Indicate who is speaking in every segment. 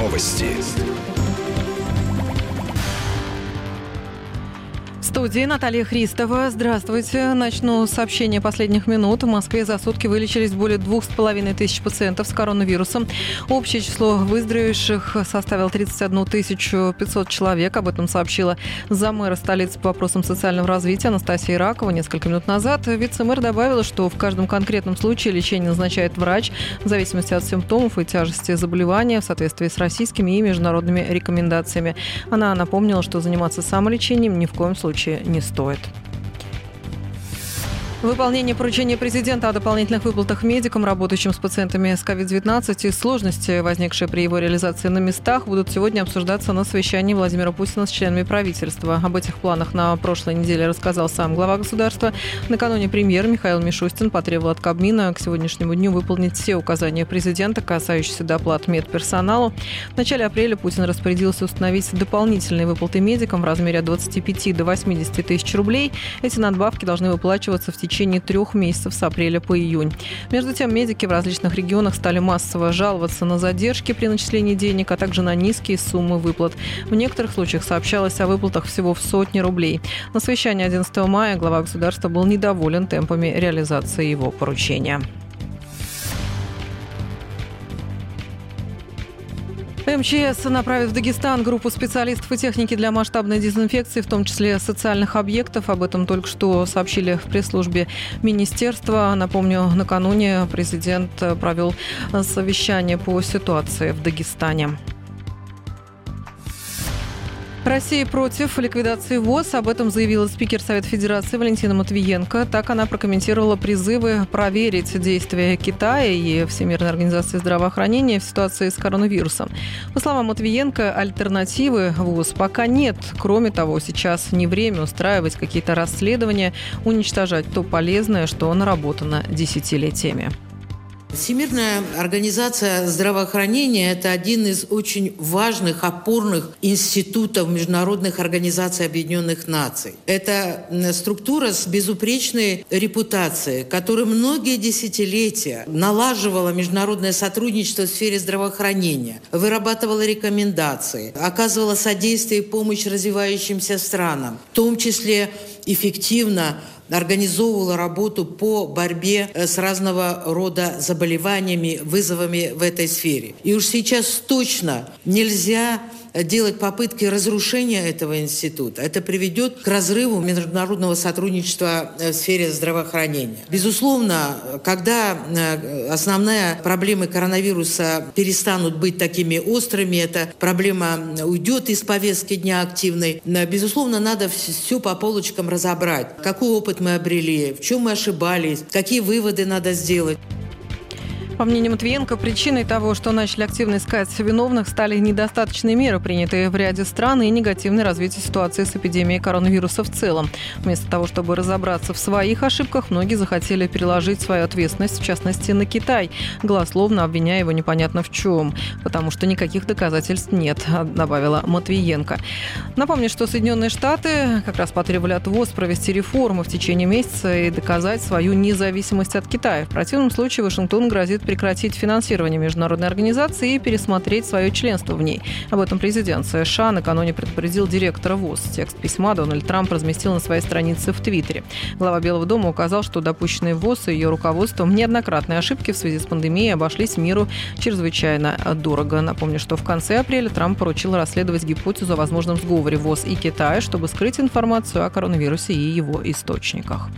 Speaker 1: Новости.
Speaker 2: В студии Наталья Христова. Здравствуйте. Начну с сообщения последних минут. В Москве за сутки вылечились более 2500 пациентов с коронавирусом. Общее число выздоровевших составило 31 500 человек. Об этом сообщила замэра столицы по вопросам социального развития Анастасия Ракова несколько минут назад. Вице-мэр добавила, что в каждом конкретном случае лечение назначает врач в зависимости от симптомов и тяжести заболевания в соответствии с российскими и международными рекомендациями. Она напомнила, что заниматься самолечением ни в коем случае не стоит. Выполнение поручения президента о дополнительных выплатах медикам, работающим с пациентами с COVID-19, и сложности, возникшие при его реализации на местах, будут сегодня обсуждаться на совещании Владимира Путина с членами правительства. Об этих планах на прошлой неделе рассказал сам глава государства. Накануне премьер Михаил Мишустин потребовал от Кабмина к сегодняшнему дню выполнить все указания президента, касающиеся доплат медперсоналу. В начале апреля Путин распорядился установить дополнительные выплаты медикам в размере от 25 до 80 тысяч рублей. Эти надбавки должны выплачиваться в течение 3 месяцев с апреля по июнь. Между тем, медики в различных регионах стали массово жаловаться на задержки при начислении денег, а также на низкие суммы выплат. В некоторых случаях сообщалось о выплатах всего в сотни рублей. На совещании 11 мая глава государства был недоволен темпами реализации его поручения. МЧС направит в Дагестан группу специалистов и техники для масштабной дезинфекции, в том числе социальных объектов. Об этом только что сообщили в пресс-службе министерства. Напомню, накануне президент провел совещание по ситуации в Дагестане. Россия против ликвидации ВОЗ. Об этом заявила спикер Совета Федерации Валентина Матвиенко. Так она прокомментировала призывы проверить действия Китая и Всемирной организации здравоохранения в ситуации с коронавирусом. По словам Матвиенко, альтернативы ВОЗ пока нет. Кроме того, сейчас не время устраивать какие-то расследования, уничтожать то полезное, что наработано десятилетиями.
Speaker 3: Всемирная организация здравоохранения – это один из очень важных опорных институтов международных организаций Объединенных Наций. Это структура с безупречной репутацией, которая многие десятилетия налаживала международное сотрудничество в сфере здравоохранения, вырабатывала рекомендации, оказывала содействие и помощь развивающимся странам, в том числе эффективно организовывала работу по борьбе с разного рода заболеваниями, вызовами в этой сфере. И уж сейчас точно нельзя делать попытки разрушения этого института. Это приведет к разрыву международного сотрудничества в сфере здравоохранения. Безусловно, когда основные проблемы коронавируса перестанут быть такими острыми, эта проблема уйдет из повестки дня активной, безусловно, надо все по полочкам разобрать. Какой опыт мы обрели, в чем мы ошибались, какие выводы надо сделать.
Speaker 2: По мнению Матвиенко, причиной того, что начали активно искать виновных, стали недостаточные меры, принятые в ряде стран, и негативное развитие ситуации с эпидемией коронавируса в целом. Вместо того, чтобы разобраться в своих ошибках, многие захотели переложить свою ответственность, в частности, на Китай, голословно обвиняя его непонятно в чем, потому что никаких доказательств нет, добавила Матвиенко. Напомню, что Соединенные Штаты как раз потребовали от ВОЗ провести реформы в течение месяца и доказать свою независимость от Китая. В противном случае Вашингтон грозит прекратить финансирование международной организации и пересмотреть свое членство в ней. Об этом президент США накануне предупредил директора ВОЗ. Текст письма Дональд Трамп разместил на своей странице в Твиттере. Глава Белого дома указал, что допущенные ВОЗ и ее руководством неоднократные ошибки в связи с пандемией обошлись миру чрезвычайно дорого. Напомню, что в конце апреля Трамп поручил расследовать гипотезу о возможном сговоре ВОЗ и Китая, чтобы скрыть информацию о коронавирусе и его источниках.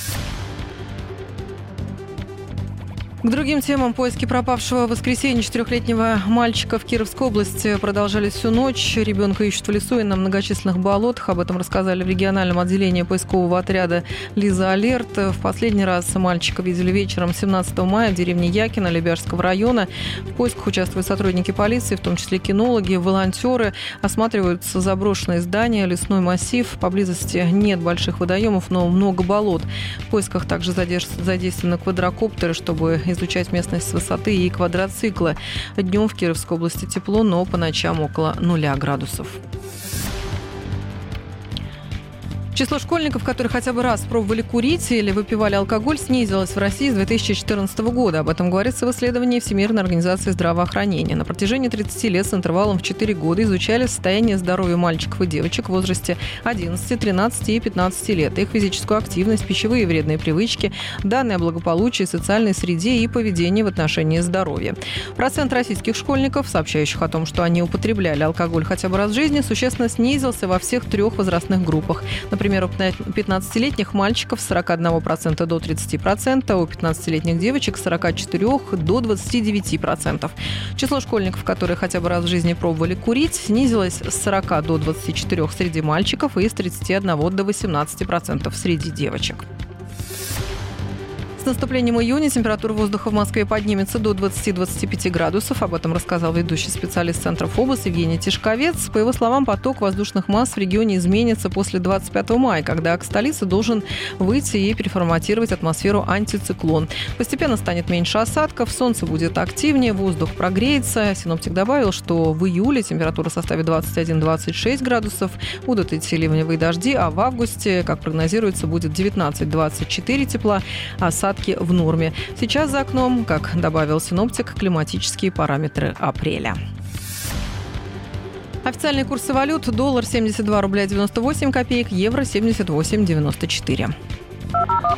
Speaker 2: К другим темам. Поиски пропавшего в воскресенье 4-летнего мальчика в Кировской области продолжались всю ночь. Ребенка ищут в лесу и на многочисленных болотах. Об этом рассказали в региональном отделении поискового отряда «Лиза Алерт». В последний раз мальчика видели вечером 17 мая в деревне Якино Лебяжского района. В поисках участвуют сотрудники полиции, в том числе кинологи, волонтеры. Осматриваются заброшенные здания, лесной массив. Поблизости нет больших водоемов, но много болот. В поисках также задействованы квадрокоптеры, чтобы изучать местность с высоты, и квадроциклы. Днем в Кировской области тепло, но по ночам около 0 градусов. Число школьников, которые хотя бы раз пробовали курить или выпивали алкоголь, снизилось в России с 2014 года. Об этом говорится в исследовании Всемирной организации здравоохранения. На протяжении 30 лет с интервалом в 4 года изучали состояние здоровья мальчиков и девочек в возрасте 11, 13 и 15 лет, их физическую активность, пищевые и вредные привычки, данные о благополучии, социальной среде и поведении в отношении здоровья. Процент российских школьников, сообщающих о том, что они употребляли алкоголь хотя бы раз в жизни, существенно снизился во всех 3 возрастных группах. Например, у 15-летних мальчиков с 41% до 30%, у 15-летних девочек с 44% до 29%. Число школьников, которые хотя бы раз в жизни пробовали курить, снизилось с 40 до 24% среди мальчиков и с 31 до 18% среди девочек. С наступлением июня температура воздуха в Москве поднимется до 20-25 градусов. Об этом рассказал ведущий специалист Центра ФОБОС Евгений Тишковец. По его словам, поток воздушных масс в регионе изменится после 25 мая, когда к столице должен выйти и переформатировать атмосферу антициклон. Постепенно станет меньше осадков, солнце будет активнее, воздух прогреется. Синоптик добавил, что в июле температура составит 21-26 градусов, будут идти ливневые дожди, а в августе, как прогнозируется, будет 19-24 тепла, осадки в норме. Сейчас за окном, как добавил синоптик, климатические параметры апреля. Официальные курсы валют: доллар 72 рубля 98 копеек, евро 78,94.